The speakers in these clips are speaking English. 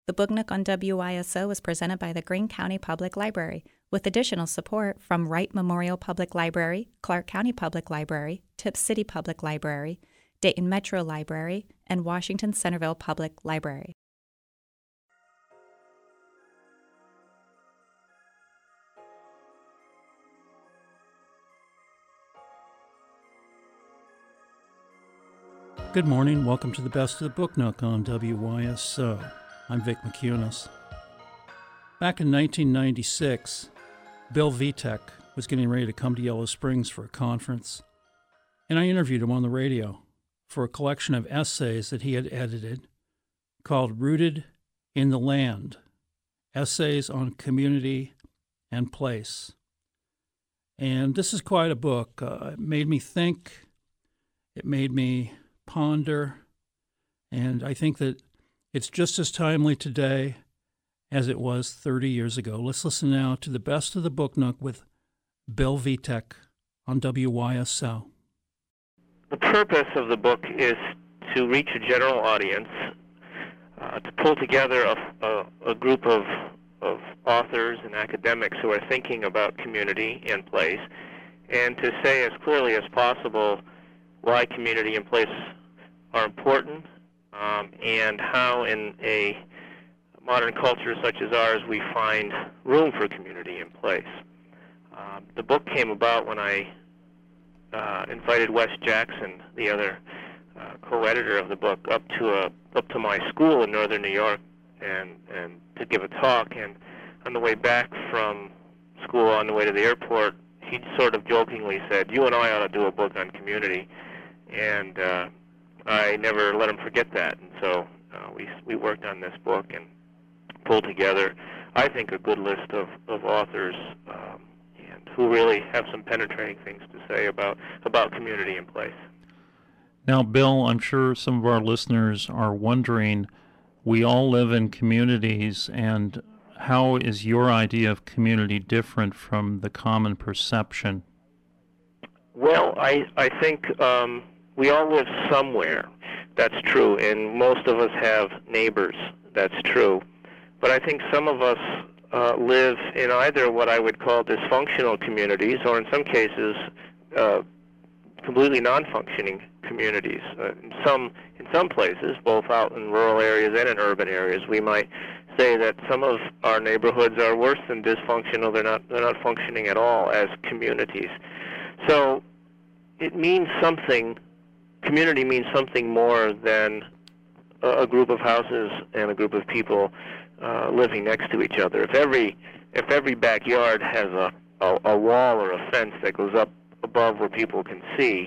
The Book Nook on WYSO is presented by the Greene County Public Library, with additional support from Wright Memorial Public Library, Clark County Public Library, Tipp City Public Library, Dayton Metro Library, and Washington Centerville Public Library. Good morning. Welcome to the Best of the Book Nook on WYSO. I'm Vic McCunis. Back in 1996, Bill Vitek was getting ready to come to Yellow Springs for a conference, and I interviewed him on the radio for a collection of essays that he had edited called Rooted in the Land, Essays on Community and Place. And this is quite a book. It made me think, it made me ponder, and I think that it's just as timely today as it was 30 years ago. Let's listen now to the Best of the Book Nook with Bill Vitek on WYSO. The purpose of the book is to reach a general audience, to pull together a group of authors and academics who are thinking about community and place, and to say as clearly as possible why community and place are important, and how in a modern culture such as ours we find room for community and place. The book came about when I invited Wes Jackson, the other co-editor of the book, up to my school in northern New York and to give a talk. And on the way back from school, on the way to the airport, he sort of jokingly said, "You and I ought to do a book on community." And I never let him forget that. And so we worked on this book and pulled together, I think, a good list of authors and who really have some penetrating things to say about community and place. Now, Bill, I'm sure some of our listeners are wondering, we all live in communities, and how is your idea of community different from the common perception? Well, I think we all live somewhere. That's true, and most of us have neighbors. That's true. But I think some of us live in either what I would call dysfunctional communities, or in some cases, completely non-functioning communities. In some places, both out in rural areas and in urban areas, we might say that some of our neighborhoods are worse than dysfunctional. They're not functioning at all as communities. So it means something. Community means something more than a group of houses and a group of people living next to each other. If every backyard has a wall or a fence that goes up above where people can see,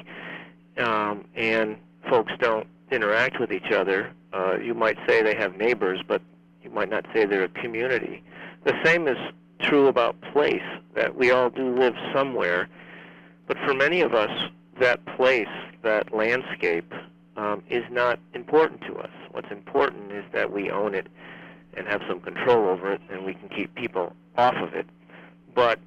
and folks don't interact with each other, you might say they have neighbors, but you might not say they're a community. The same is true about place, that we all do live somewhere, but for many of us, that place, that landscape, is not important to us. What's important is that we own it and have some control over it, and we can keep people off of it. But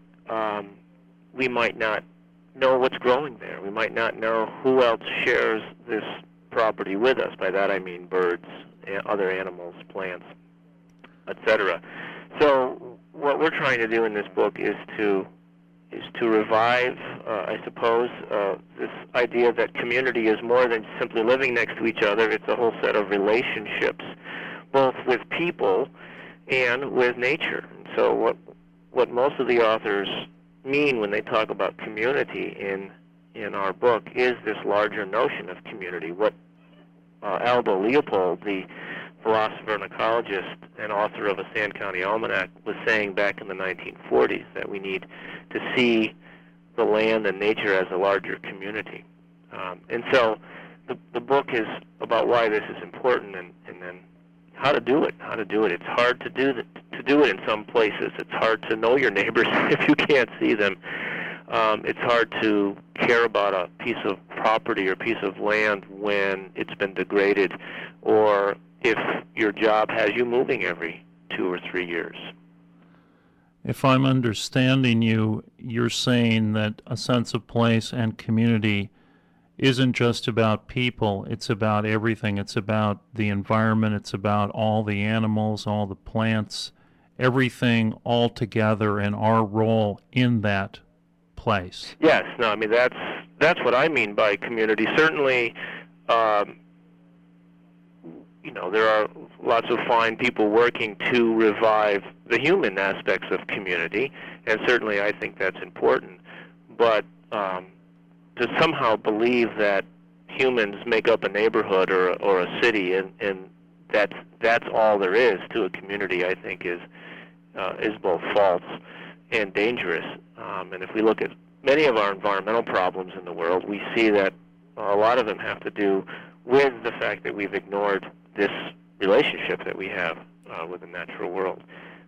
we might not know what's growing there. We might not know who else shares this property with us. By that I mean birds, other animals, plants, etc. So what we're trying to do in this book is to revive, I suppose, this idea that community is more than simply living next to each other. It's a whole set of relationships, both with people and with nature. And so what most of the authors mean when they talk about community in our book is this larger notion of community. What Aldo Leopold, the philosopher and ecologist and author of a Sand County Almanac, was saying back in the 1940s, that we need to see the land and nature as a larger community. And so the book is about why this is important, and then how to do it. It's hard to do it in some places. It's hard to know your neighbors if you can't see them. It's hard to care about a piece of property or piece of land when it's been degraded, or if your job has you moving every 2 or 3 years. If I'm understanding you, you're saying that a sense of place and community isn't just about people, it's about everything. It's about the environment, it's about all the animals, all the plants, everything all together and our role in that place. Yes, no, I mean that's what I mean by community. Certainly, there are lots of fine people working to revive the human aspects of community, and certainly I think that's important. But to somehow believe that humans make up a neighborhood or a city and that's all there is to a community, I think is both false and dangerous. And if we look at many of our environmental problems in the world, we see that a lot of them have to do with the fact that we've ignored this relationship that we have with the natural world.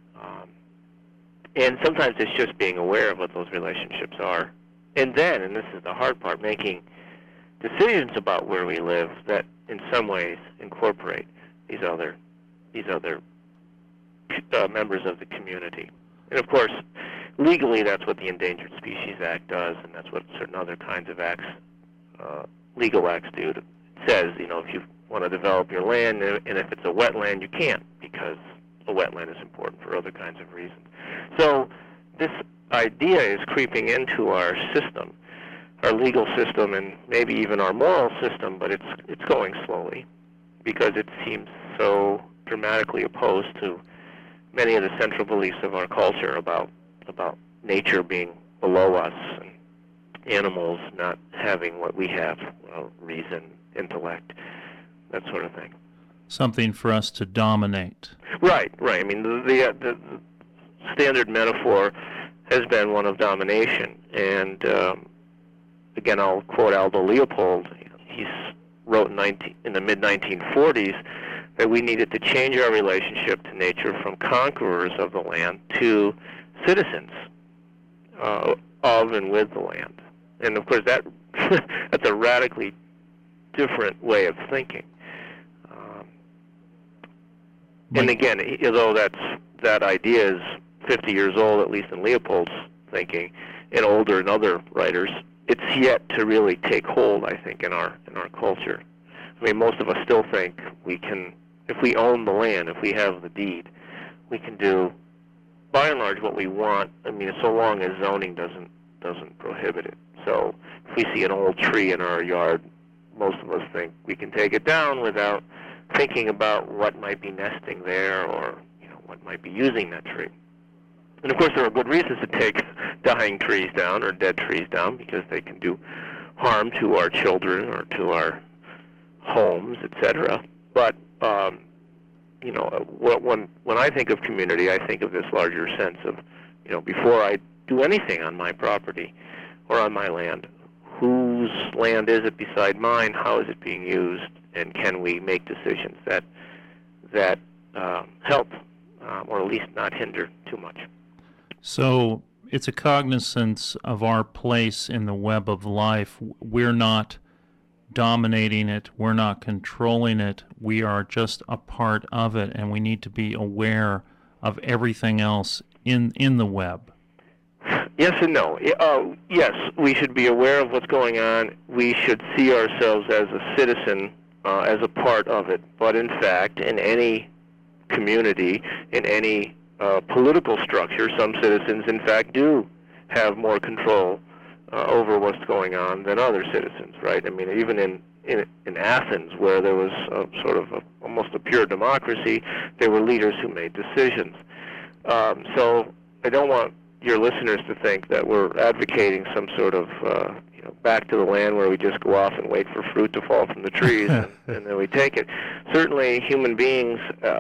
And sometimes it's just being aware of what those relationships are. And then, and this is the hard part, making decisions about where we live that in some ways incorporate these other members of the community. And of course, legally that's what the Endangered Species Act does, and that's what certain other kinds of acts, legal acts do. It says, if you want to develop your land, and if it's a wetland, you can't, because a wetland is important for other kinds of reasons. So this idea is creeping into our system, our legal system, and maybe even our moral system, but it's going slowly because it seems so dramatically opposed to many of the central beliefs of our culture about nature being below us and animals not having what we have, reason, intellect, that sort of thing. Something for us to dominate. Right. I mean, the standard metaphor has been one of domination. And again, I'll quote Aldo Leopold. He wrote in the mid-1940s that we needed to change our relationship to nature from conquerors of the land to citizens of and with the land. And of course, that's a radically different way of thinking. And again, although that idea is 50 years old, at least in Leopold's thinking, and older in other writers, it's yet to really take hold, I think, in our culture. I mean, most of us still think we can, if we own the land, if we have the deed, we can do, by and large, what we want. I mean, so long as zoning doesn't prohibit it. So if we see an old tree in our yard, most of us think we can take it down without thinking about what might be nesting there or what might be using that tree. And of course, there are good reasons to take dying trees down or dead trees down, because they can do harm to our children or to our homes, etc. But when I think of community, I think of this larger sense of, before I do anything on my property or on my land, whose land is it beside mine? How is it being used? And can we make decisions that help, or at least not hinder too much? So it's a cognizance of our place in the web of life. We're not dominating it. We're not controlling it. We are just a part of it, and we need to be aware of everything else in the web. Yes and no. Yes, we should be aware of what's going on. We should see ourselves as a citizen, as a part of it. But in fact, in any community, in any political structure, some citizens, in fact, do have more control over what's going on than other citizens, right? I mean, even in Athens, where there was almost a pure democracy, there were leaders who made decisions. So I don't want your listeners to think that we're advocating some sort of back to the land where we just go off and wait for fruit to fall from the trees and then we take it. Certainly, human beings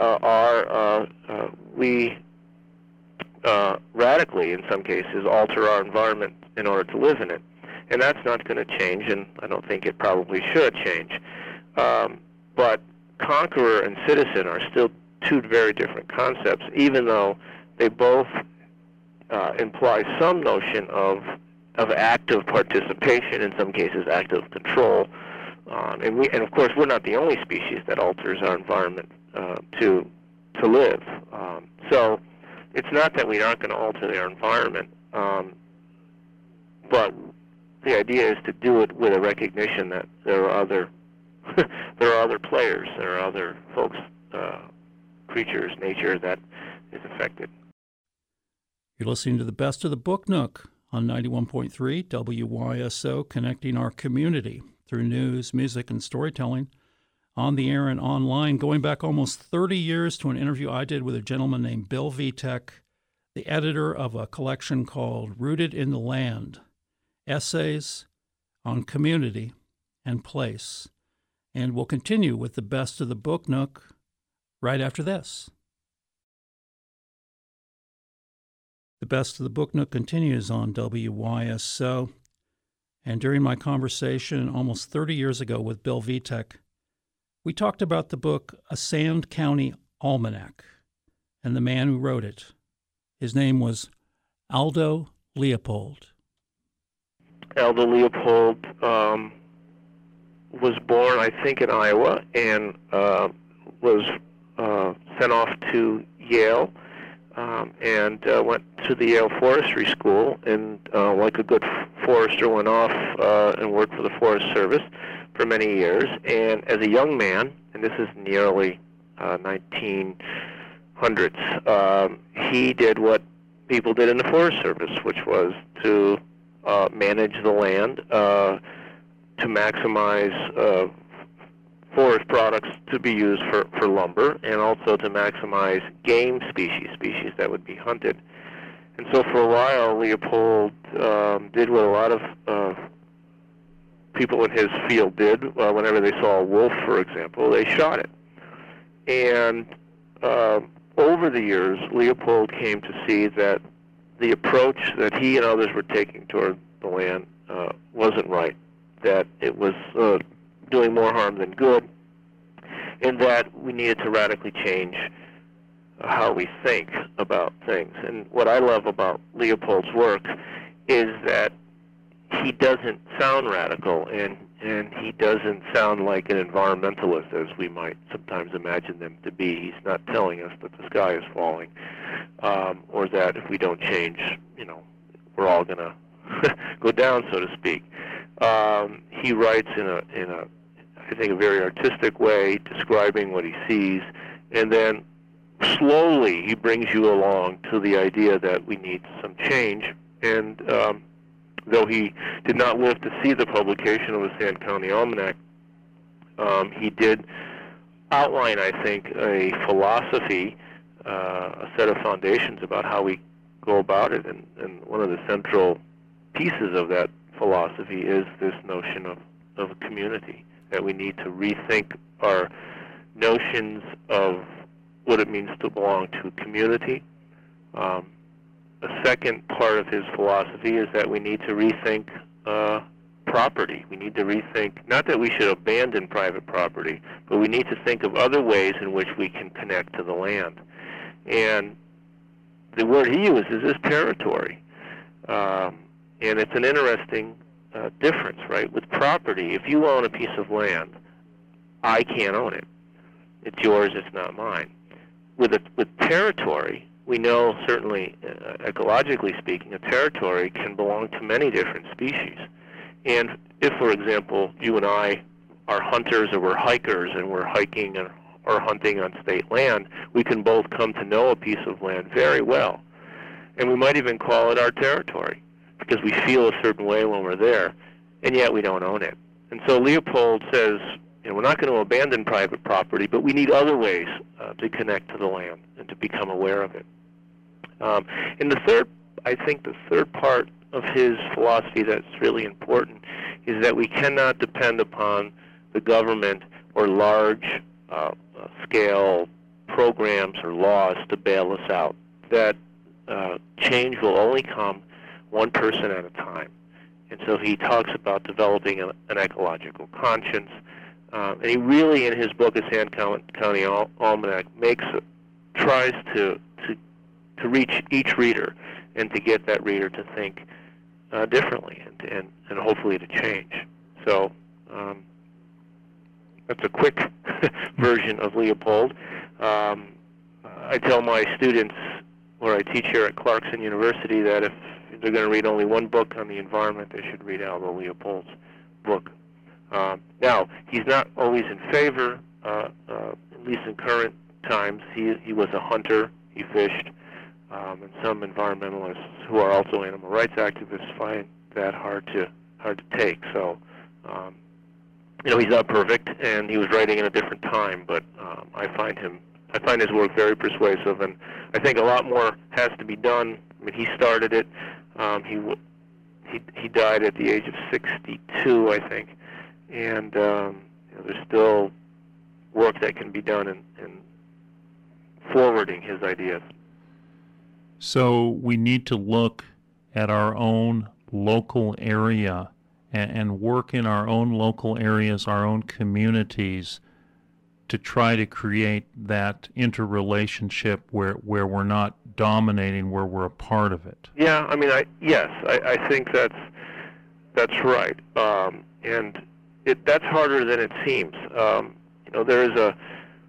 we radically, in some cases, alter our environment in order to live in it. And that's not going to change, and I don't think it probably should change. But conqueror and citizen are still two very different concepts, even though they both imply some notion of active participation, in some cases active control. And of course, we're not the only species that alters our environment to live. So it's not that we aren't going to alter their environment, but the idea is to do it with a recognition that there are other there are other players, there are other folks, creatures, nature that is affected. You're listening to the Best of the Book Nook on 91.3 WYSO, connecting our community through news, music, and storytelling on the air and online, going back almost 30 years to an interview I did with a gentleman named Bill Vitek, the editor of a collection called Rooted in the Land, Essays on Community and Place. And we'll continue with the Best of the Book Nook right after this. The Best of the Book Nook continues on WYSO. And during my conversation almost 30 years ago with Bill Vitek, we talked about the book A Sand County Almanac and the man who wrote it. His name was Aldo Leopold. Aldo Leopold was born, I think, in Iowa and was sent off to Yale and went to the Yale Forestry School, and like a good forester went off and worked for the Forest Service for many years. And as a young man, and this is in the early 1900s, he did what people did in the Forest Service, which was to manage the land, to maximize forest products to be used for lumber, and also to maximize game species that would be hunted. And so for a while, Leopold did what a lot of people in his field did. Whenever they saw a wolf, for example, they shot it. And over the years, Leopold came to see that the approach that he and others were taking toward the land wasn't right, that it was doing more harm than good, and that we needed to radically change how we think about things. And what I love about Leopold's work is that he doesn't sound radical, and he doesn't sound like an environmentalist as we might sometimes imagine them to be. He's not telling us that the sky is falling, or that if we don't change, we're all going to go down, so to speak. He writes in a I think a very artistic way, describing what he sees, and then slowly he brings you along to the idea that we need some change. And though he did not live to see the publication of the Sand County Almanac, he did outline, I think, a philosophy, a set of foundations about how we go about it. And one of the central pieces of that philosophy is this notion of a community, that we need to rethink our notions of what it means to belong to a community. A second part of his philosophy is that we need to rethink property. We need to rethink, not that we should abandon private property, but we need to think of other ways in which we can connect to the land. And the word he uses is territory. And it's an interesting difference, right? With property, if you own a piece of land, I can't own it. It's yours, it's not mine. With territory, we know, certainly ecologically speaking, a territory can belong to many different species. And if, for example, you and I are hunters or we're hikers and we're hiking or hunting on state land, we can both come to know a piece of land very well. And we might even call it our territory, because we feel a certain way when we're there, and yet we don't own it. And so Leopold says, we're not going to abandon private property, but we need other ways to connect to the land and to become aware of it. And I think the third part of his philosophy that's really important is that we cannot depend upon the government or large-scale programs or laws to bail us out, that change will only come one person at a time. And so he talks about developing an ecological conscience. And he really, in his book, A Sand County Almanac, tries to reach each reader and to get that reader to think differently and hopefully to change. So that's a quick version of Leopold. I tell my students where I teach here at Clarkson University that if they're going to read only one book on the environment, they should read Aldo Leopold's book. Now, he's not always in favor, at least in current times. He was a hunter, he fished, and some environmentalists who are also animal rights activists find that hard to take. So, he's not perfect, and he was writing in a different time, but I find his work very persuasive, and I think a lot more has to be done. I mean, he started it. He died at the age of 62, I think, and there's still work that can be done in forwarding his ideas. So we need to look at our own local area and work in our own local areas, our own communities, to try to create that interrelationship where we're not dominating, where we're a part of it. Yeah, I mean, I think that's right, and that's harder than it seems. There is a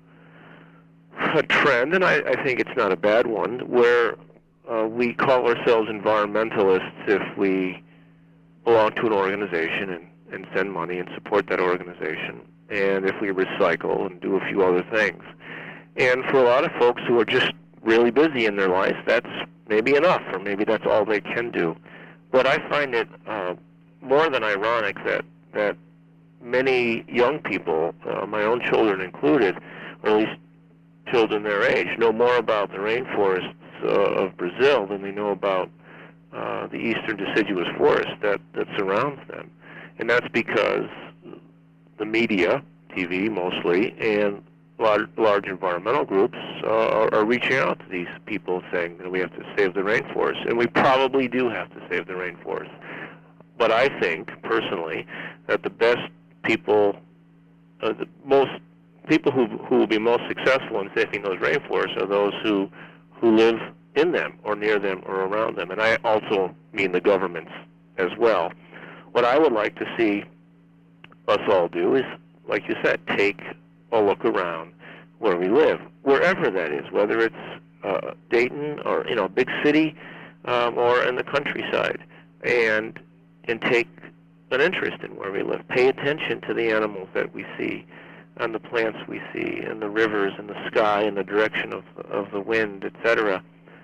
trend, and I think it's not a bad one, where we call ourselves environmentalists if we belong to an organization and send money and support that organization, and if we recycle and do a few other things. And for a lot of folks who are just really busy in their life, that's maybe enough, or maybe that's all they can do. But I find it more than ironic that many young people, my own children included, or at least children their age, know more about the rainforests of Brazil than they know about the eastern deciduous forest that surrounds them. And that's because the media, TV mostly, and large environmental groups are reaching out to these people saying that we have to save the rainforest, and we probably do have to save the rainforest. But I think, personally, that the best people, the most people who will be most successful in saving those rainforests are those who live in them or near them or around them. And I also mean the governments as well. What I would like to see us all do is, like you said, take a look around where we live, wherever that is, whether it's Dayton or a big city or in the countryside, and take an interest in where we live. Pay attention to the animals that we see, and the plants we see, and the rivers, and the sky, and the direction of the wind, etc.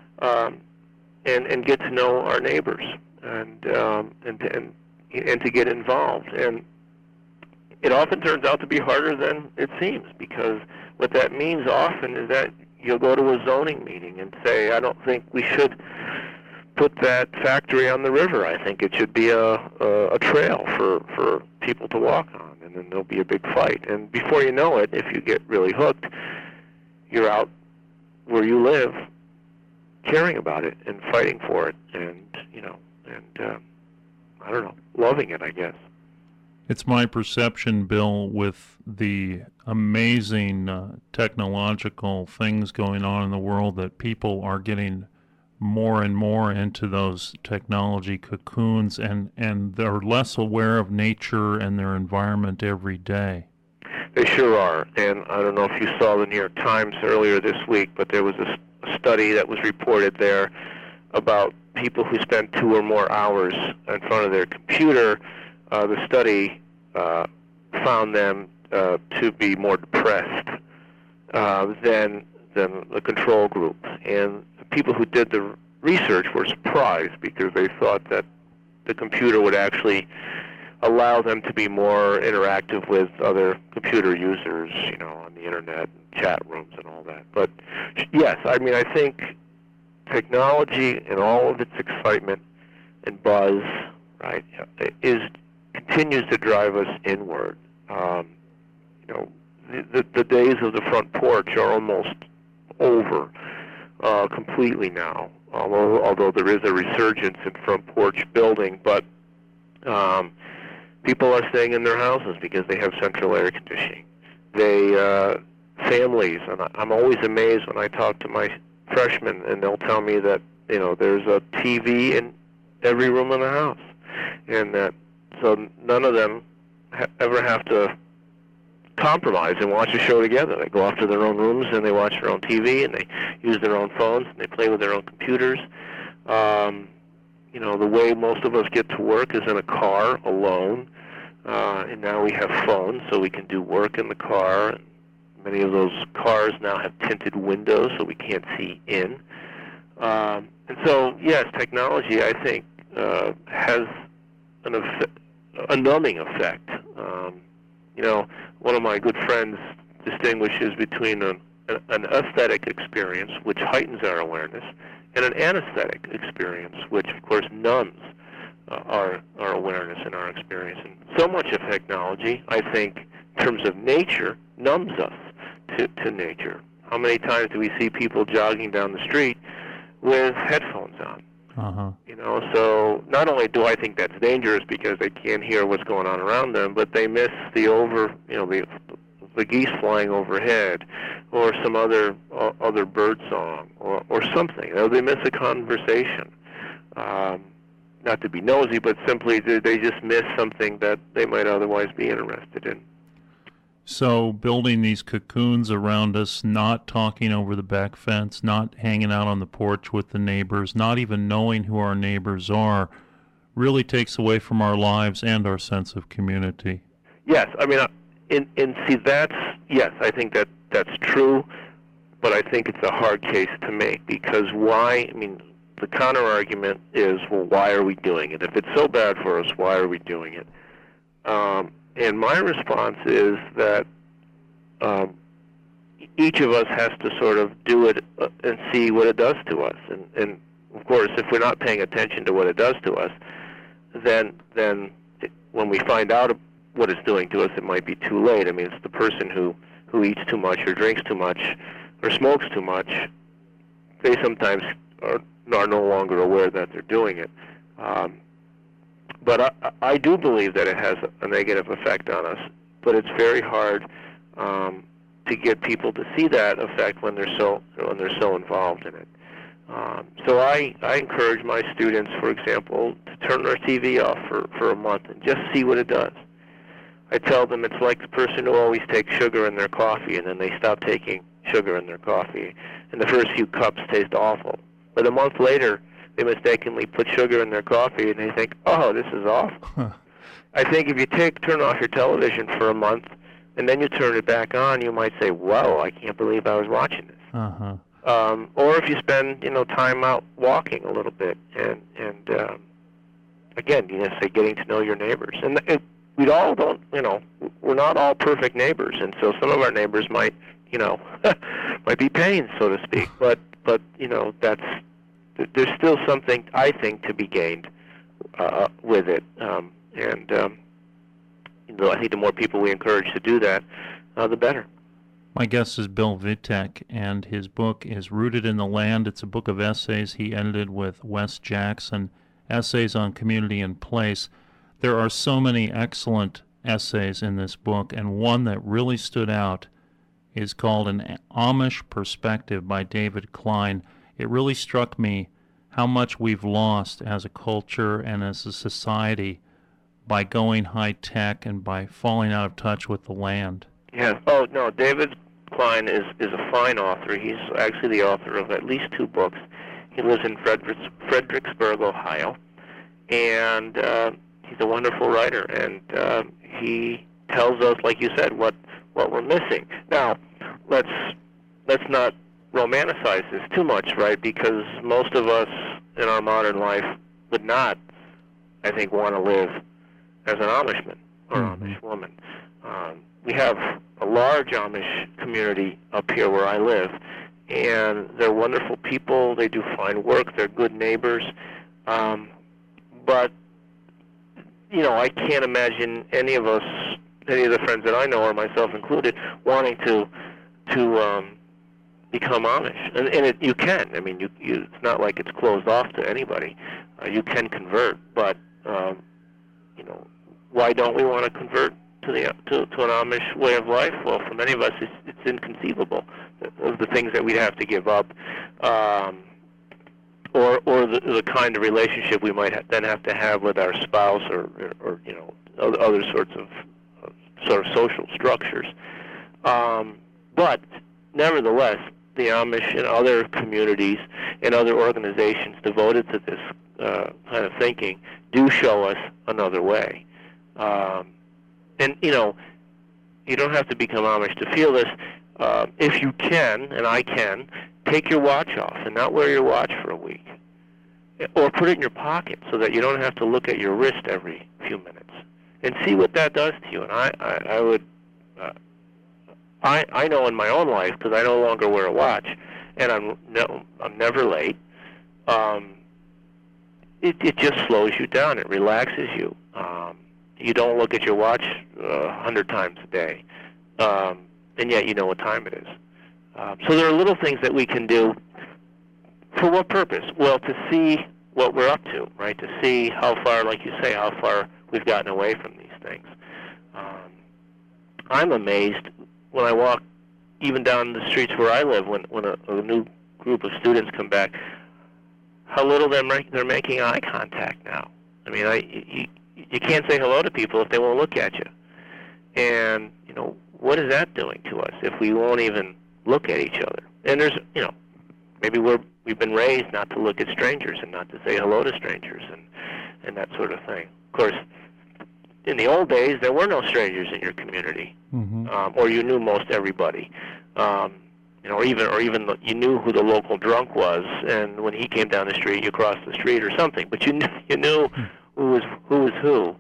And get to know our neighbors, and to get involved. And it often turns out to be harder than it seems, because what that means often is that you'll go to a zoning meeting and say, I don't think we should put that factory on the river. I think it should be a trail for people to walk on, and then there'll be a big fight. And before you know it, if you get really hooked, you're out where you live caring about it and fighting for it, and I don't know, loving it, I guess. It's my perception, Bill, with the amazing technological things going on in the world, that people are getting more and more into those technology cocoons, and they're less aware of nature and their environment every day. They sure are. And I don't know if you saw the New York Times earlier this week, but there was a study that was reported there about people who spent 2 or more hours in front of their computer. The study found them to be more depressed than the control group. And the people who did the research were surprised, because they thought that the computer would actually allow them to be more interactive with other computer users, on the internet, chat rooms and all that. But yes, I mean, I think technology and all of its excitement and buzz, right, continues to drive us inward. The days of the front porch are almost over completely now, although there is a resurgence in front porch building, but people are staying in their houses because they have central air conditioning. Families, and I'm always amazed when I talk to my freshmen, and they'll tell me that there's a TV in every room in the house, and that so none of them ever have to compromise and watch a show together. They go off to their own rooms and they watch their own TV and they use their own phones and they play with their own computers. The way most of us get to work is in a car alone, and now we have phones, so we can do work in the car. And many of those cars now have tinted windows, so we can't see in. And so, yes, technology, I think, has a numbing effect. One of my good friends distinguishes between an aesthetic experience, which heightens our awareness, and an anesthetic experience, which, of course, numbs our awareness and our experience. And so much of technology, I think, in terms of nature, numbs us to nature. How many times do we see people jogging down the street with headphones on? Uh-huh. So not only do I think that's dangerous because they can't hear what's going on around them, but they miss the geese flying overhead, or some other bird song, or something. They miss a conversation. Not to be nosy, but simply they just miss something that they might otherwise be interested in. So building these cocoons around us, not talking over the back fence, not hanging out on the porch with the neighbors, not even knowing who our neighbors are, really takes away from our lives and our sense of community. Yes, I mean, yes, I think that's true, but I think it's a hard case to make, because why? I mean, the counter argument is, well, why are we doing it? If it's so bad for us, why are we doing it? And my response is that each of us has to sort of do it and see what it does to us. And of course, if we're not paying attention to what it does to us, then when we find out what it's doing to us, it might be too late. I mean, it's the person who eats too much or drinks too much or smokes too much. They sometimes are no longer aware that they're doing it. But I do believe that it has a negative effect on us, but it's very hard to get people to see that effect when they're so involved in it. So I encourage my students, for example, to turn their TV off for a month and just see what it does. I tell them it's like the person who always takes sugar in their coffee and then they stop taking sugar in their coffee, and the first few cups taste awful. But a month later, they mistakenly put sugar in their coffee, and they think, oh, this is awful. Huh. I think if you turn off your television for a month, and then you turn it back on, you might say, whoa, I can't believe I was watching this. Uh-huh. Or if you spend, time out walking a little bit, and again, say getting to know your neighbors. And we all don't, we're not all perfect neighbors, and so some of our neighbors might, might be pains, so to speak. But there's still something, I think, to be gained with it. I think the more people we encourage to do that, the better. My guest is Bill Vitek, and his book is Rooted in the Land. It's a book of essays he edited with Wes Jackson, essays on community and place. There are so many excellent essays in this book, and one that really stood out is called An Amish Perspective by David Klein. It really struck me how much we've lost as a culture and as a society by going high-tech and by falling out of touch with the land. Yes. Oh, no, David Klein is a fine author. He's actually the author of at least 2 books. He lives in Fredericksburg, Ohio, and he's a wonderful writer, and he tells us, like you said, what we're missing. Now, let's not romanticize this too much, right? Because most of us in our modern life would not, I think, want to live as an Amishman or Amish woman. We have a large Amish community up here where I live, and they're wonderful people. They do fine work. They're good neighbors. But I can't imagine any of the friends that I know, or myself included, wanting to become Amish. And you can. I mean, it's not like it's closed off to anybody. You can convert, but why don't we want to convert to an Amish way of life? Well, for many of us, it's inconceivable of the things that we'd have to give up, or the kind of relationship we might then have to have with our spouse, or other sorts of sort of social structures. But nevertheless, the Amish and other communities and other organizations devoted to this kind of thinking do show us another way. And, you know, you don't have to become Amish to feel this. If you can, and I can, take your watch off and not wear your watch for a week. Or put it in your pocket so that you don't have to look at your wrist every few minutes. And see what that does to you. And I would... I know in my own life, because I no longer wear a watch, and I'm never late. It just slows you down. It relaxes you. You don't look at your watch 100 times a day, and yet you know what time it is. So there are little things that we can do. For what purpose? Well, to see what we're up to, right? To see how far, like you say, how far we've gotten away from these things. I'm amazed when I walk even down the streets where I live, when a new group of students come back, how little they're making eye contact now. I mean, you can't say hello to people if they won't look at you. And, you know, what is that doing to us if we won't even look at each other? And there's, you know, maybe we've been raised not to look at strangers and not to say hello to strangers and that sort of thing. Of course, in the old days, there were no strangers in your community, or you knew most everybody, you know, or even you knew who the local drunk was, and when he came down the street, you crossed the street or something. But you knew who was who.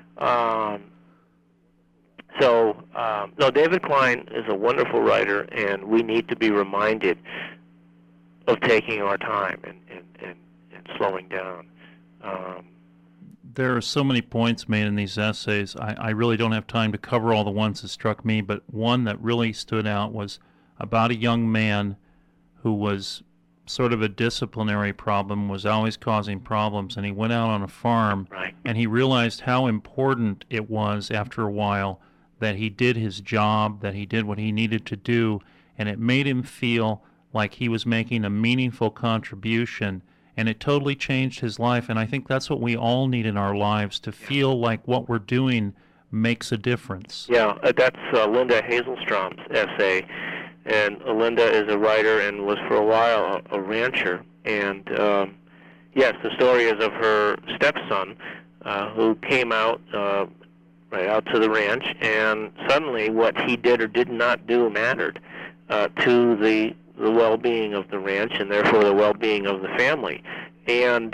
No, David Klein is a wonderful writer, and we need to be reminded of taking our time and slowing down. There are so many points made in these essays. I really don't have time to cover all the ones that struck me, but one that really stood out was about a young man who was sort of a disciplinary problem, was always causing problems, and he went out on a farm, right, and he realized how important it was after a while that he did his job, that he did what he needed to do, and it made him feel like he was making a meaningful contribution. And it totally changed his life, and I think that's what we all need in our lives, to feel like what we're doing makes a difference. Yeah, that's Linda Hazelstrom's essay, and Linda is a writer and was for a while a rancher. And yes, the story is of her stepson who came out right out to the ranch, and suddenly what he did or did not do mattered to the well-being of the ranch, and therefore the well-being of the family. And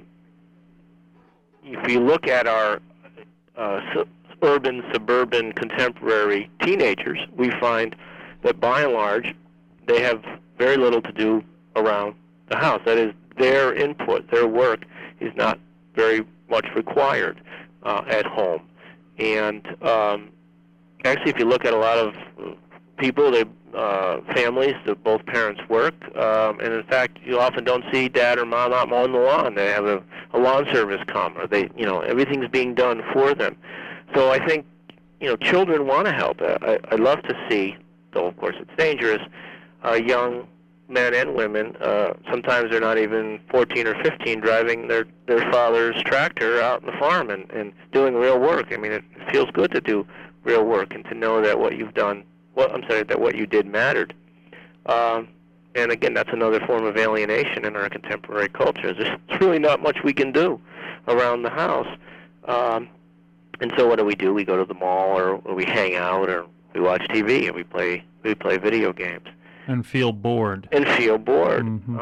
if you look at our urban, suburban, contemporary teenagers, we find that by and large they have very little to do around the house. That is, their input, their work is not very much required at home. And actually, if you look at a lot of people, families that both parents work, and in fact, you often don't see dad or mom out mowing the lawn. They have a lawn service come, or everything's being done for them. So I think, children want to help. I love to see, though of course it's dangerous, young men and women. Sometimes they're not even 14 or 15, driving their father's tractor out on the farm and doing real work. I mean, it feels good to do real work and to know that what you've done. that what you did mattered. And again, that's another form of alienation in our contemporary culture. There's really not much we can do around the house. And so what do? We go to the mall, or we hang out, or we watch TV, and we play video games. And feel bored. Mm-hmm.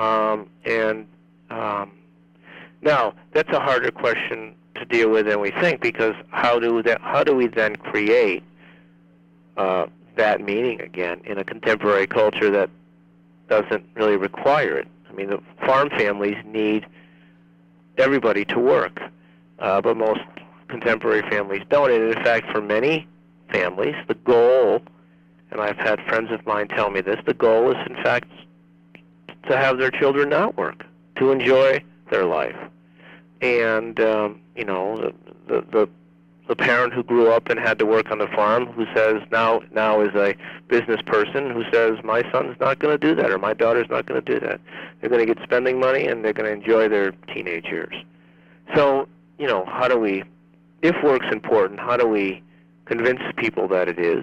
Now, that's a harder question to deal with than we think, because how do we then create that meaning again in a contemporary culture that doesn't really require it? I mean, the farm families need everybody to work, but most contemporary families don't. And in fact, for many families, the goal, and I've had friends of mine tell me this, the goal is in fact to have their children not work, to enjoy their life. And the parent who grew up and had to work on the farm, who says now is a business person, who says my son's not going to do that, or my daughter's not going to do that. They're going to get spending money, and they're going to enjoy their teenage years. So, how do we, if work's important, how do we convince people that it is.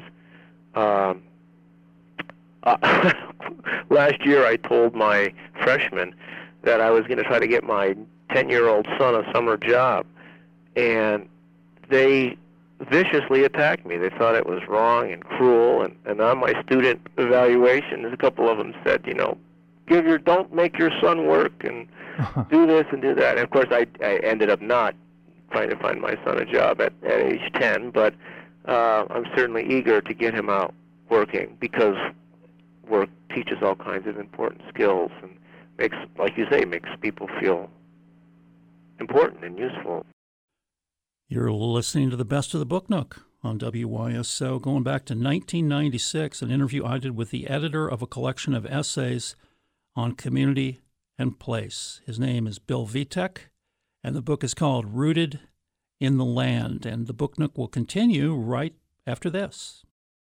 Last year I told my freshmen that I was going to try to get my 10-year-old son a summer job, and they viciously attacked me. They thought it was wrong and cruel, and on my student evaluations, a couple of them said, don't make your son work and do this and do that. And of course, I ended up not trying to find my son a job at age 10, but I'm certainly eager to get him out working, because work teaches all kinds of important skills and makes, like you say, makes people feel important and useful. You're listening to the Best of the Book Nook on WYSO. Going back to 1996, an interview I did with the editor of a collection of essays on community and place. His name is Bill Vitek, and the book is called Rooted in the Land. And the Book Nook will continue right after this.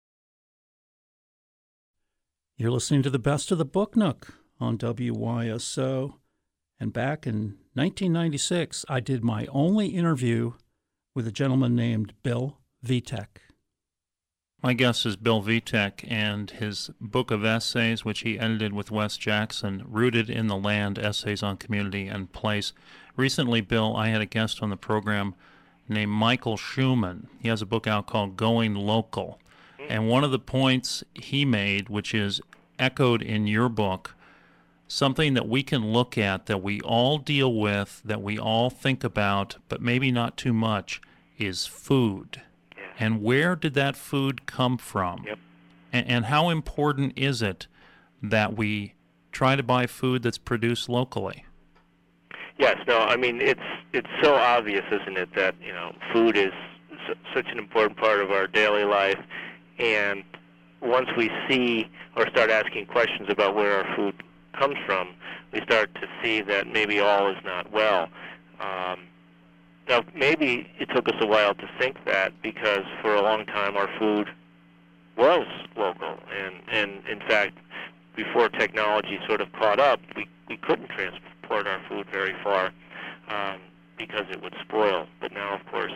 You're listening to the Best of the Book Nook on WYSO. And back in 1996, I did my only interview with a gentleman named Bill Vitek. My guest is Bill Vitek, and his book of essays, which he edited with Wes Jackson, Rooted in the Land, Essays on Community and Place. Recently, Bill, I had a guest on the program named Michael Schumann. He has a book out called Going Local. And one of the points he made, which is echoed in your book, something that we can look at, that we all deal with, that we all think about, but maybe not too much, is food. Yeah. And where did that food come from? Yep. And how important is it that we try to buy food that's produced locally? Yes, no, I mean, it's so obvious, isn't it, that, food is such an important part of our daily life, and once we see or start asking questions about where our food comes from, we start to see that maybe all is not well. Now, maybe it took us a while to think that, because for a long time our food was local, and in fact, before technology sort of caught up, we couldn't transport our food very far because it would spoil. But now, of course,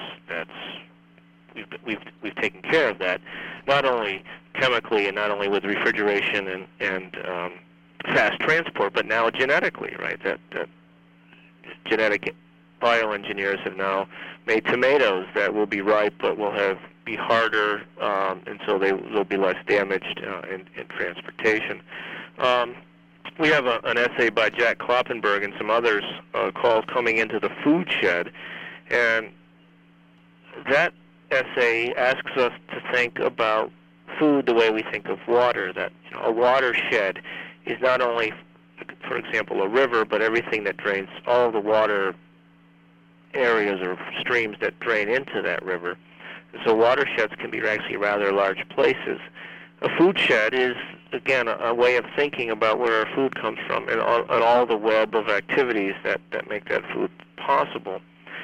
we've taken care of that, not only chemically and not only with refrigeration and fast transport, but now genetically, right? That genetic bioengineers have now made tomatoes that will be ripe but will be harder, and so they'll be less damaged in transportation. We have an essay by Jack Kloppenberg and some others called Coming into the Food Shed, and that essay asks us to think about food the way we think of water, that a watershed is not only, for example, a river, but everything that drains, all the water areas or streams that drain into that river. So watersheds can be actually rather large places. A food shed is, again, a way of thinking about where our food comes from and all the web of activities that make that food possible.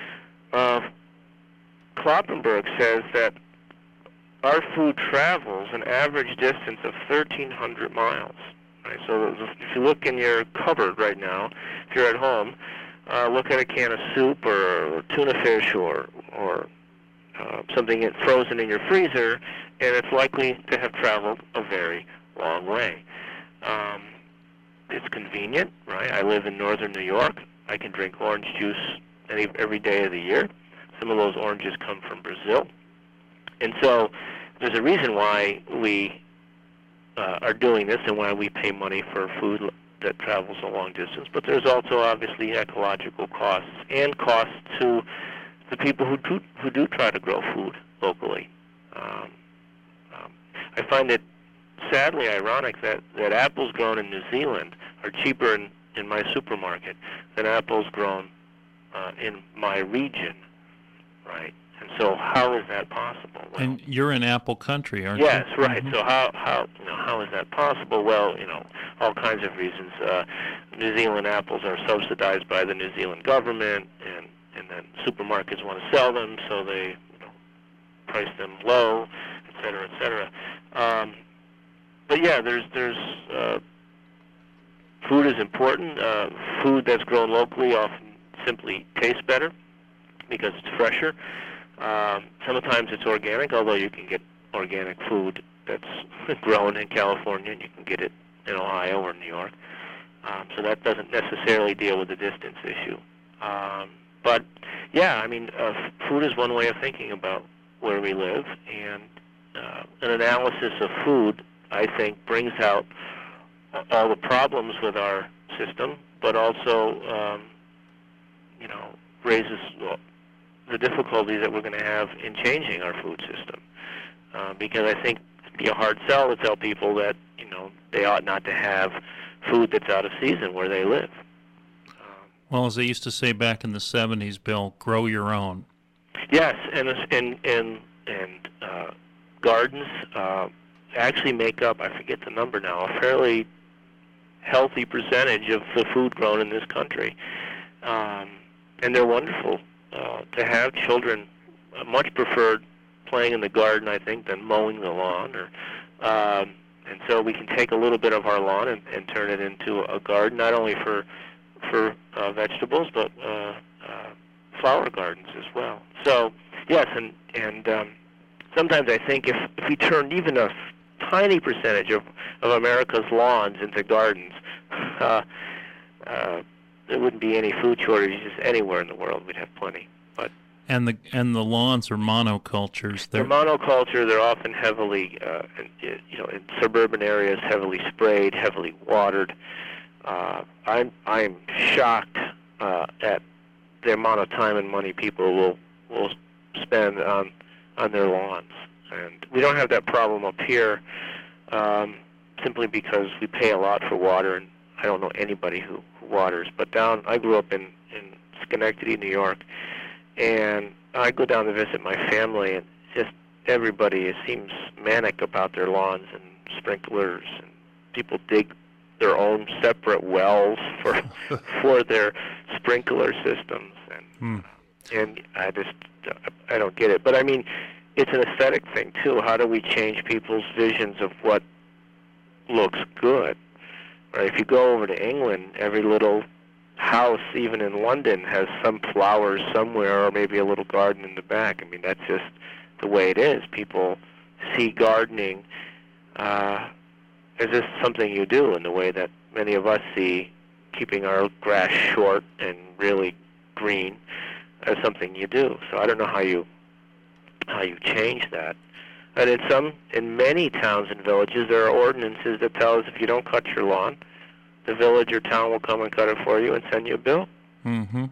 Kloppenberg says that our food travels an average distance of 1,300 miles. Right? So if you look in your cupboard right now, if you're at home, look at a can of soup or tuna fish or something frozen in your freezer, and it's likely to have traveled a very long way. It's convenient, right? I live in northern New York. I can drink orange juice every day of the year. Some of those oranges come from Brazil. And so there's a reason why we are doing this and why we pay money for food that travels a long distance. But there's also obviously ecological costs and costs to the people who do try to grow food locally. I find it sadly ironic that apples grown in New Zealand are cheaper in my supermarket than apples grown in my region, right? And so how is that possible? Well, and you're in apple country, aren't you? Yes, right. Mm-hmm. So how is that possible? Well, all kinds of reasons. New Zealand apples are subsidized by the New Zealand government, and then supermarkets want to sell them, so they price them low, et cetera, et cetera. But yeah, there's food is important. Food that's grown locally often simply tastes better because it's fresher. Sometimes it's organic, although you can get organic food that's grown in California, and you can get it in Ohio or New York. So that doesn't necessarily deal with the distance issue. But yeah, I mean, food is one way of thinking about where we live, and an analysis of food, I think, brings out all the problems with our system, but also, raises the difficulties that we're going to have in changing our food system. Because I think it'd be a hard sell to tell people that, they ought not to have food that's out of season where they live. Well, as they used to say back in the 70s, Bill, grow your own. Yes, and gardens actually make up, I forget the number now, a fairly healthy percentage of the food grown in this country. And they're wonderful to have. Children much preferred playing in the garden, I think, than mowing the lawn. And so we can take a little bit of our lawn and turn it into a garden, not only for vegetables, but flower gardens as well. So, yes, and sometimes I think if we turned even a tiny percentage of America's lawns into gardens, there wouldn't be any food shortages anywhere in the world. We'd have plenty. But and the lawns are monocultures. They're monoculture. They're often heavily, in suburban areas, heavily sprayed, heavily watered. I'm shocked at the amount of time and money people will spend on their lawns, and we don't have that problem up here, simply because we pay a lot for water, and I don't know anybody who waters. But I grew up in Schenectady, New York, and I go down to visit my family, and just everybody seems manic about their lawns and sprinklers, and people dig their own separate wells for their sprinkler systems, and I don't get it. But I mean, it's an aesthetic thing too. How do we change people's visions of what looks good? Right? If you go over to England, every little house, even in London, has some flowers somewhere, or maybe a little garden in the back. I mean, that's just the way it is. People see gardening as just something you do, in the way that many of us see keeping our grass short and really green as something you do. So I don't know how you change that. And in many towns and villages, there are ordinances that tell us if you don't cut your lawn, the village or town will come and cut it for you and send you a bill. Mm-hmm.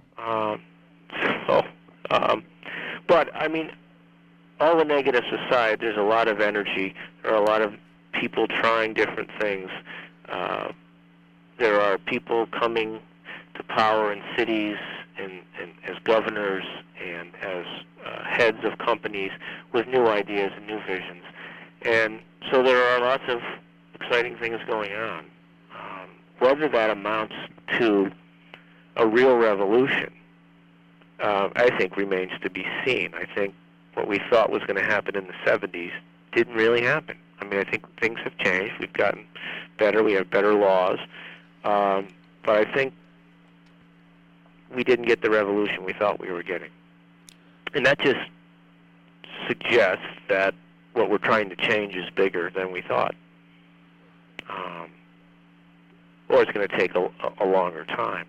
But I mean, all the negatives aside, there's a lot of energy. There are a lot of people trying different things. There are people coming to power in cities and as governors and as heads of companies with new ideas and new visions. And so there are lots of exciting things going on. Whether that amounts to a real revolution, I think remains to be seen. I think what we thought was going to happen in the 70s didn't really happen. I mean, I think things have changed. We've gotten better. We have better laws. But I think we didn't get the revolution we thought we were getting. And that just suggests that what we're trying to change is bigger than we thought. Or it's going to take a longer time.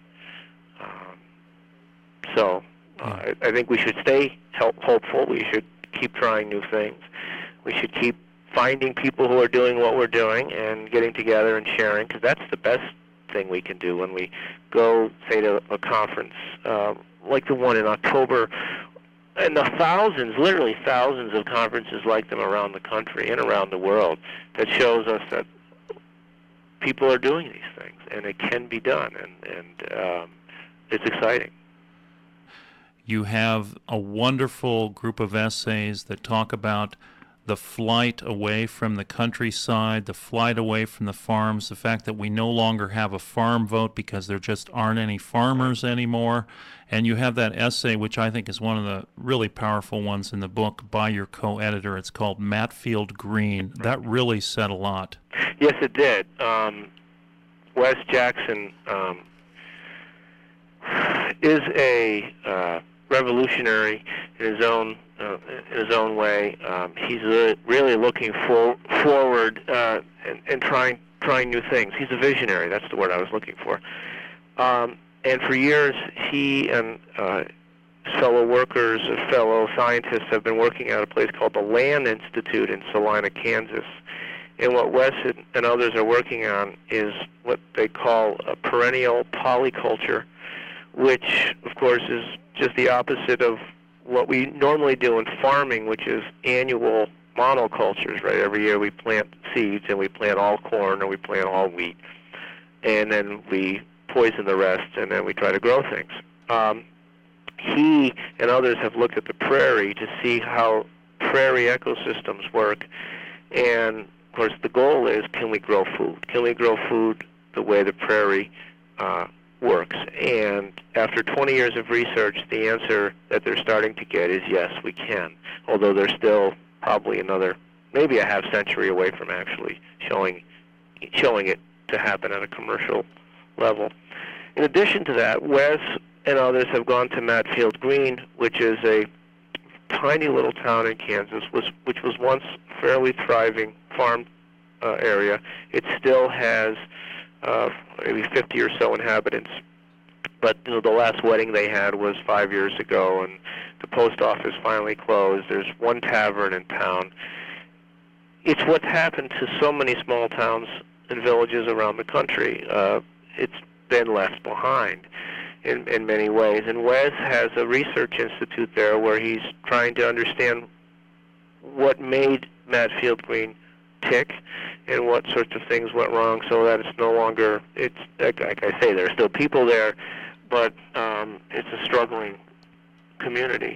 I think we should stay hopeful. We should keep trying new things. We should keep finding people who are doing what we're doing and getting together and sharing, because that's the best thing we can do when we go, say, to a conference like the one in October, and the thousands, literally thousands of conferences like them around the country and around the world, that shows us that people are doing these things, and it can be done, and it's exciting. You have a wonderful group of essays that talk about the flight away from the countryside, the flight away from the farms, the fact that we no longer have a farm vote because there just aren't any farmers anymore. And you have that essay, which I think is one of the really powerful ones in the book, by your co-editor. It's called Matfield Green. That really said a lot. Yes, it did. Wes Jackson is a revolutionary in his own way. He's really looking forward and trying new things. He's a visionary. That's the word I was looking for. And for years, he and his fellow workers, fellow scientists, have been working at a place called the Land Institute in Salina, Kansas. And what Wes and others are working on is what they call a perennial polyculture, which, of course, is just the opposite of what we normally do in farming, which is annual monocultures, right? Every year we plant seeds, and we plant all corn, or we plant all wheat, and then we poison the rest, and then we try to grow things. He and others have looked at the prairie to see how prairie ecosystems work, and of course the goal is, can we grow food? Can we grow food the way the prairie works? And after 20 years of research, the answer that they're starting to get is yes, we can, although they're still probably maybe a half century away from actually showing it to happen at a commercial level. In addition to that, Wes and others have gone to Matfield Green, which is a tiny little town in Kansas, which was once a fairly thriving farm area. It still has maybe 50 or so inhabitants, but the last wedding they had was 5 years ago, and the post office finally closed. There's one tavern in town. It's what's happened to so many small towns and villages around the country. It's been left behind in many ways. And Wes has a research institute there where he's trying to understand what made Matfield Green tick and what sorts of things went wrong, so that it's no longer, it's like I say, there are still people there, but it's a struggling community.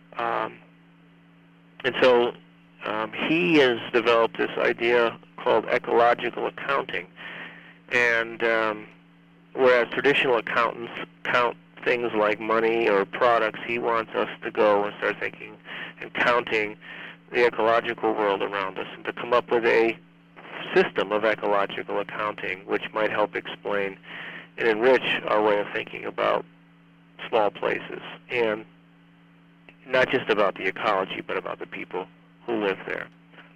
And so he has developed this idea called ecological accounting. And whereas traditional accountants count things like money or products, he wants us to go and start thinking and counting the ecological world around us, and to come up with a system of ecological accounting which might help explain and enrich our way of thinking about small places, and not just about the ecology, but about the people who live there.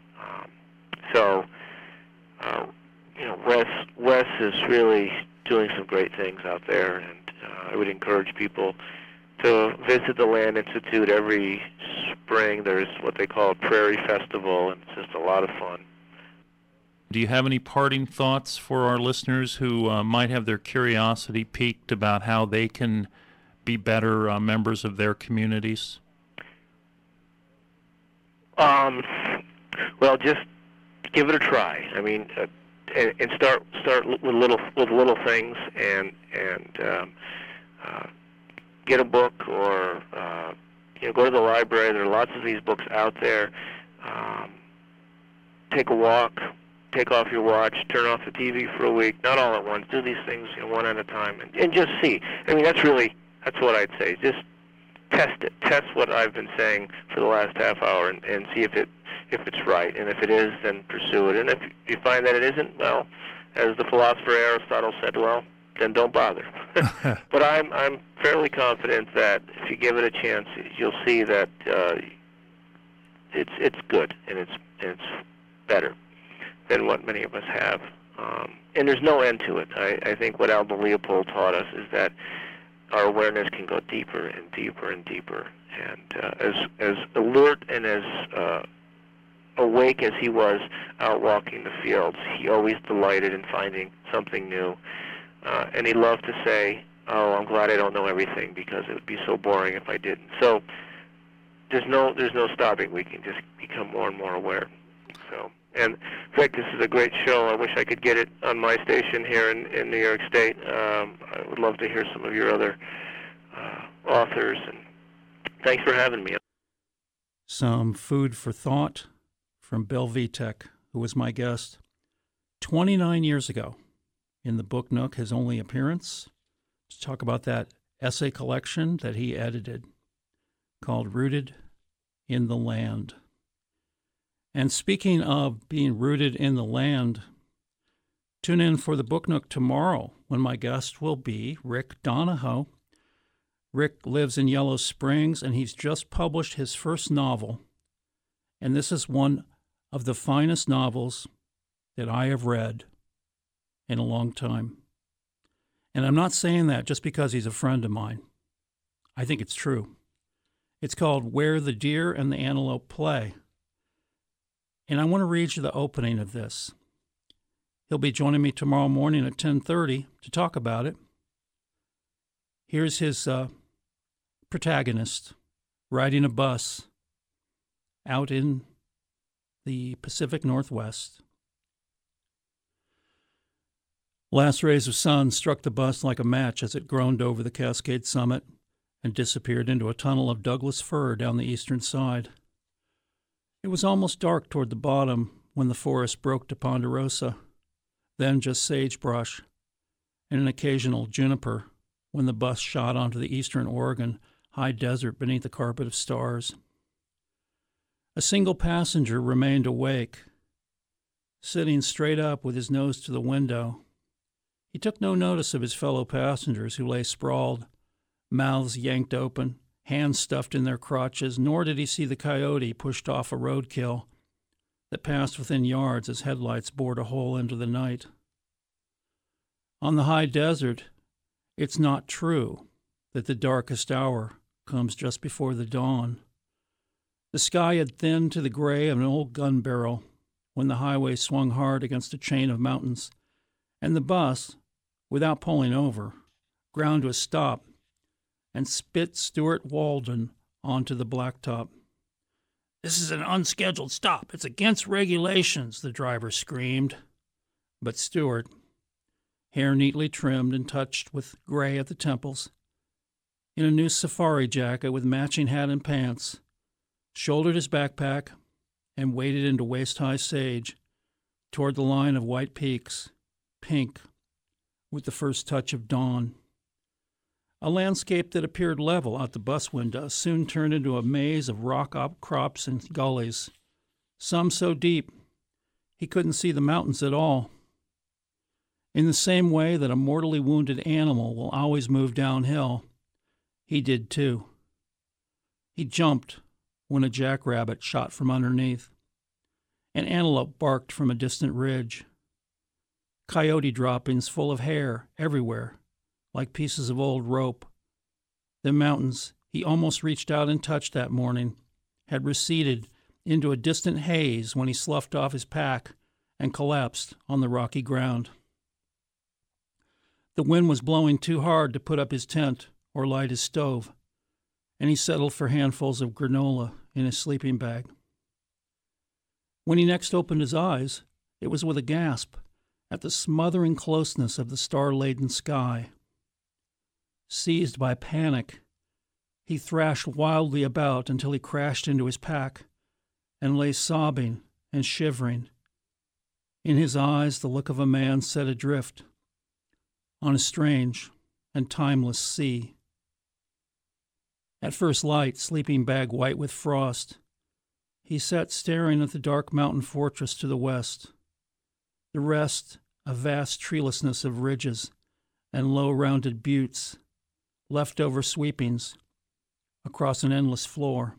Wes is really doing some great things out there, and I would encourage people to visit the Land Institute every spring. There's what they call a Prairie Festival, and it's just a lot of fun. Do you have any parting thoughts for our listeners who might have their curiosity piqued about how they can be better members of their communities? Well, just give it a try. I mean, and start with little things, and get a book, or go to the library. There are lots of these books out there. Take a walk. Take off your watch. Turn off the TV for a week. Not all at once. Do these things one at a time, and just see. I mean, that's what I'd say. Just test it. Test what I've been saying for the last half hour, and see if it's right. And if it is, then pursue it. And if you find that it isn't, well, as the philosopher Aristotle said, well, then don't bother. But I'm fairly confident that if you give it a chance, you'll see that it's good, and it's better than what many of us have. And there's no end to it. I think what Aldo Leopold taught us is that our awareness can go deeper and deeper and deeper. And as alert and as awake as he was out walking the fields, he always delighted in finding something new. And he loved to say, "Oh, I'm glad I don't know everything, because it would be so boring if I didn't." So there's no stopping. We can just become more and more aware. So, and Vic, this is a great show. I wish I could get it on my station here in New York State. I would love to hear some of your other authors, and thanks for having me. Some food for thought from Bill Vitek, who was my guest 29 years ago in the Book Nook, his only appearance, to talk about that essay collection that he edited called Rooted in the Land. And speaking of being rooted in the land, tune in for the Book Nook tomorrow when my guest will be Rick Donahoe. Rick lives in Yellow Springs, and he's just published his first novel. And this is one of the finest novels that I have read in a long time. And I'm not saying that just because he's a friend of mine. I think it's true. It's called Where the Deer and the Antelope Play. And I want to read you the opening of this. He'll be joining me tomorrow morning at 10:30 to talk about it. Here's his protagonist riding a bus out in the Pacific Northwest. Last rays of sun struck the bus like a match as it groaned over the Cascade summit and disappeared into a tunnel of Douglas fir down the eastern side. It was almost dark toward the bottom when the forest broke to ponderosa, then just sagebrush and an occasional juniper when the bus shot onto the eastern Oregon high desert beneath a carpet of stars. A single passenger remained awake, sitting straight up with his nose to the window. He took no notice of his fellow passengers who lay sprawled, mouths yanked open, hands stuffed in their crotches, nor did he see the coyote pushed off a roadkill that passed within yards as headlights bored a hole into the night. On the high desert, it's not true that the darkest hour comes just before the dawn. The sky had thinned to the gray of an old gun barrel when the highway swung hard against a chain of mountains, and the bus, without pulling over, ground to a stop and spit Stuart Walden onto the blacktop. "This is an unscheduled stop. It's against regulations," the driver screamed. But Stuart, hair neatly trimmed and touched with gray at the temples, in a new safari jacket with matching hat and pants, shouldered his backpack and waded into waist-high sage toward the line of white peaks, pink with the first touch of dawn. A landscape that appeared level out the bus window soon turned into a maze of rock outcrops and gullies, some so deep he couldn't see the mountains at all. In the same way that a mortally wounded animal will always move downhill, he did too. He jumped when a jackrabbit shot from underneath. An antelope barked from a distant ridge. Coyote droppings full of hair everywhere, like pieces of old rope. The mountains he almost reached out and touched that morning had receded into a distant haze when he sloughed off his pack and collapsed on the rocky ground. The wind was blowing too hard to put up his tent or light his stove, and he settled for handfuls of granola in his sleeping bag. When he next opened his eyes, it was with a gasp at the smothering closeness of the star-laden sky. Seized by panic, he thrashed wildly about until he crashed into his pack and lay sobbing and shivering, in his eyes the look of a man set adrift on a strange and timeless sea. At first light, sleeping bag white with frost, he sat staring at the dark mountain fortress to the west, the rest a vast treelessness of ridges and low-rounded buttes, leftover sweepings across an endless floor.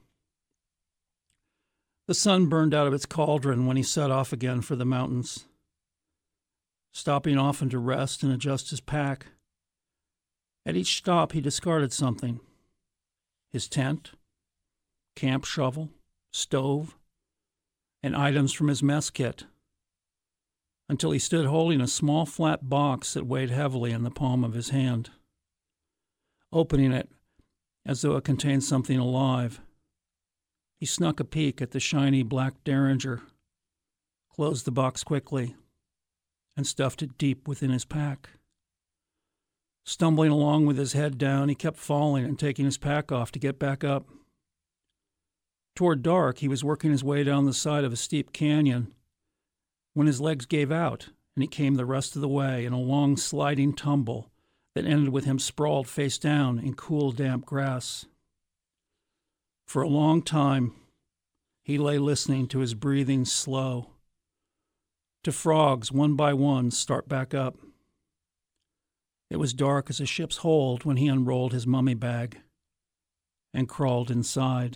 The sun burned out of its cauldron when he set off again for the mountains, stopping often to rest and adjust his pack. At each stop he discarded something: his tent, camp shovel, stove, and items from his mess kit, until he stood holding a small flat box that weighed heavily in the palm of his hand. Opening it as though it contained something alive, he snuck a peek at the shiny black Derringer, closed the box quickly, and stuffed it deep within his pack. Stumbling along with his head down, he kept falling and taking his pack off to get back up. Toward dark, he was working his way down the side of a steep canyon when his legs gave out and he came the rest of the way in a long sliding tumble that ended with him sprawled face down in cool, damp grass. For a long time, he lay listening to his breathing slow, to frogs one by one start back up. It was dark as a ship's hold when he unrolled his mummy bag and crawled inside.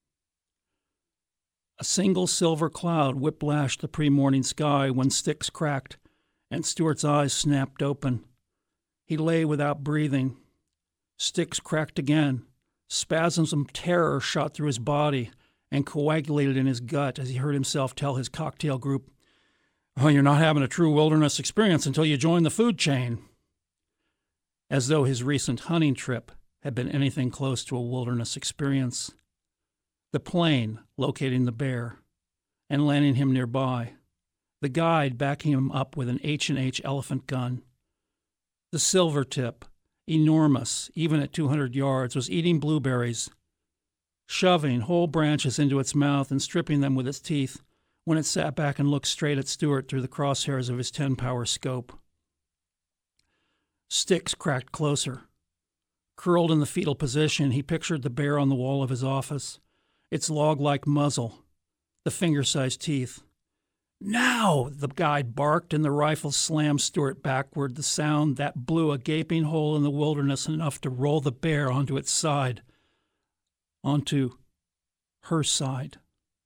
A single silver cloud whiplashed the pre-morning sky when sticks cracked and Stuart's eyes snapped open. He lay without breathing. Sticks cracked again. Spasms of terror shot through his body and coagulated in his gut as he heard himself tell his cocktail group, "Oh, you're not having a true wilderness experience until you join the food chain." As though his recent hunting trip had been anything close to a wilderness experience. The plane locating the bear and landing him nearby. The guide backing him up with an H&H elephant gun. The silvertip, enormous, even at 200 yards, was eating blueberries, shoving whole branches into its mouth and stripping them with its teeth when it sat back and looked straight at Stuart through the crosshairs of his 10-power scope. Sticks cracked closer. Curled in the fetal position, he pictured the bear on the wall of his office, its log-like muzzle, the finger-sized teeth. "Now!" the guide barked, and the rifle slammed Stuart backward, the sound that blew a gaping hole in the wilderness enough to roll the bear onto its side. Onto her side.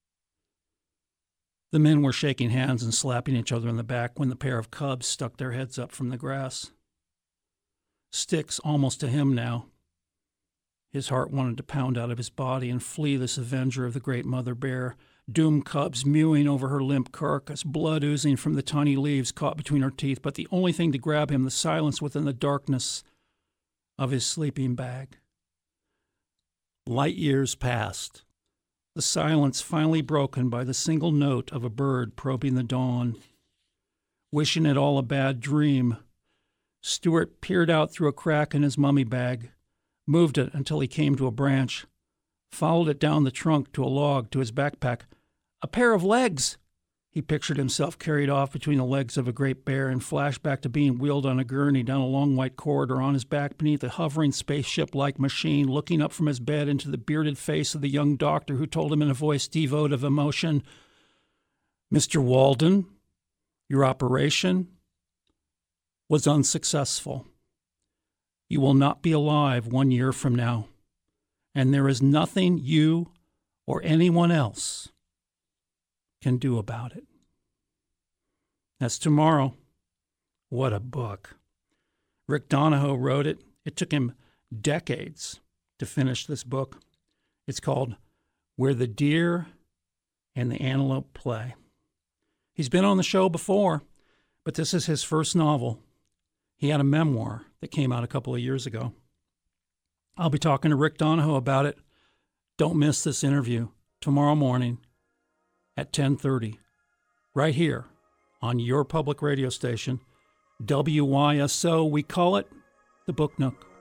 The men were shaking hands and slapping each other in the back when the pair of cubs stuck their heads up from the grass. Sticks almost to him now. His heart wanted to pound out of his body and flee this avenger of the great mother bear, doomed cubs mewing over her limp carcass, blood oozing from the tiny leaves caught between her teeth, but the only thing to grab him, the silence within the darkness of his sleeping bag. Light years passed, the silence finally broken by the single note of a bird probing the dawn. Wishing it all a bad dream, Stuart peered out through a crack in his mummy bag, moved it until he came to a branch, followed it down the trunk to a log to his backpack. A pair of legs! He pictured himself carried off between the legs of a great bear and flashed back to being wheeled on a gurney down a long white corridor on his back beneath a hovering spaceship-like machine, looking up from his bed into the bearded face of the young doctor who told him in a voice devoid of emotion, "Mr. Walden, your operation was unsuccessful. You will not be alive 1 year from now, and there is nothing you or anyone else can do about it." That's tomorrow. What a book. Rick Donahoe wrote it. It took him decades to finish this book. It's called Where the Deer and the Antelope Play. He's been on the show before, but this is his first novel. He had a memoir that came out a couple of years ago. I'll be talking to Rick Donahoe about it. Don't miss this interview tomorrow morning at 10:30, right here on your public radio station, WYSO. We call it the Book Nook.